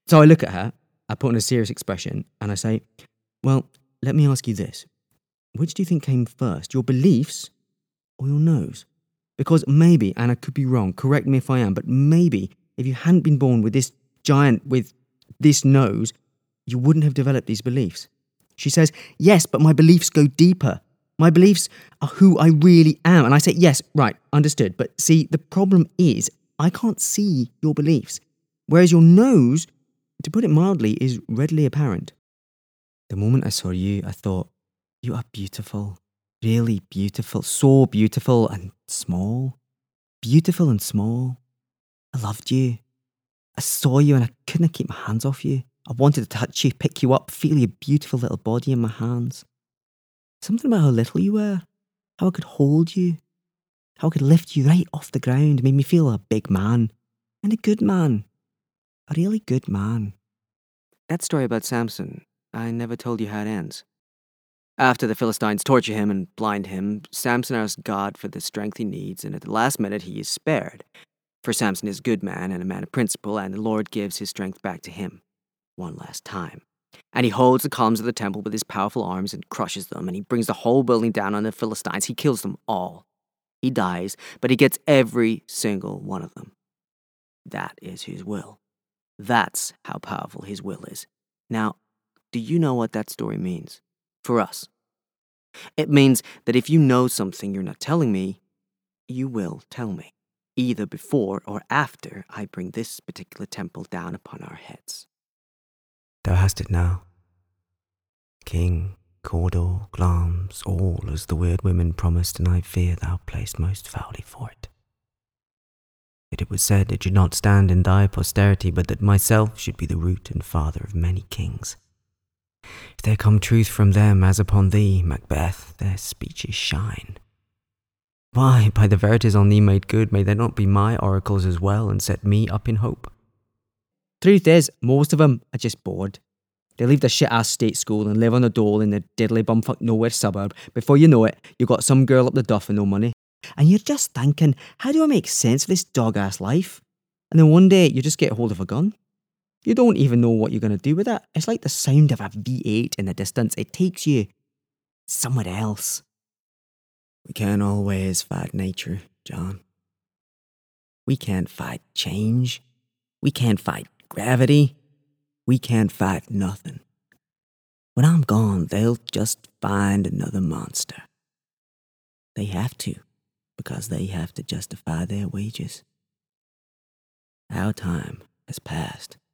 So I look at her, I put on a serious expression, and I say, well, let me ask you this. Which do you think came first, your beliefs or your nose? Because maybe, and I could be wrong, correct me if I am, but maybe if you hadn't been born with this giant with this nose, you wouldn't have developed these beliefs. She says, yes, but my beliefs go deeper. My beliefs are who I really am. And I say, yes, right, understood. But see, the problem is I can't see your beliefs. Whereas your nose, to put it mildly, is readily apparent. The moment I saw you, I thought, you are beautiful. Really beautiful. So beautiful and small. Beautiful and small. I loved you. I saw you and I couldn't keep my hands off you. I wanted to touch you, pick you up, feel your beautiful little body in my hands. Something about how little you were, how I could hold you, how I could lift you right off the ground made me feel a big man, and a good man, a really good man. That story about Samson, I never told you how it ends. After the Philistines torture him and blind him, Samson asks God for the strength he needs, and at the last minute he is spared. For Samson is a good man and a man of principle, and the Lord gives his strength back to him one last time. And he holds the columns of the temple with his powerful arms and crushes them, and he brings the whole building down on the Philistines. He kills them all. He dies, but he gets every single one of them. That is his will. That's how powerful his will is. Now, do you know what that story means? For us. It means that if you know something you're not telling me, you will tell me, either before or after I bring this particular temple down upon our heads. Thou hast it now. King, Cawdor, Glamis, all as the weird women promised, and I fear thou play'st most foully for it. Yet it was said it should not stand in thy posterity, but that myself should be the root and father of many kings. If there come truth from them, as upon thee, Macbeth, their speeches shine. Why, by the verities on thee made good, may there not be my oracles as well, and set me up in hope? Truth is, most of them are just bored. They leave the shit-ass state school and live on a dole in the diddly bumfuck nowhere suburb. Before you know it, you got some girl up the duff and no money. And you're just thinking, how do I make sense of this dog-ass life? And then one day, you just get hold of a gun. You don't even know what you're going to do with it. It's like the sound of a V8 in the distance. It takes you somewhere else. We can't always fight nature, John. We can't fight change. We can't fight gravity. We can't fight nothing. When I'm gone, they'll just find another monster. They have to, because they have to justify their wages. Our time has passed.